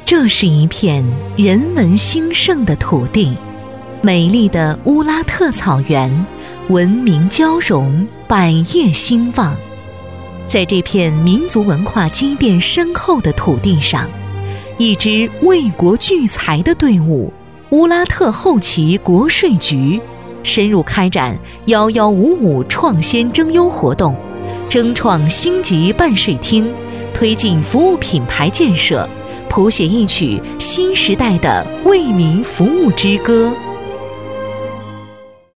这是一片人文兴盛的土地，美丽的乌拉特草原，文明交融，百业兴旺。在这片民族文化积淀深厚的土地上，一支为国聚财的队伍——乌拉特后旗国税局，深入开展1155创先征优活动，争创星级办税厅，推进服务品牌建设，谱写一曲新时代的为民服务之歌。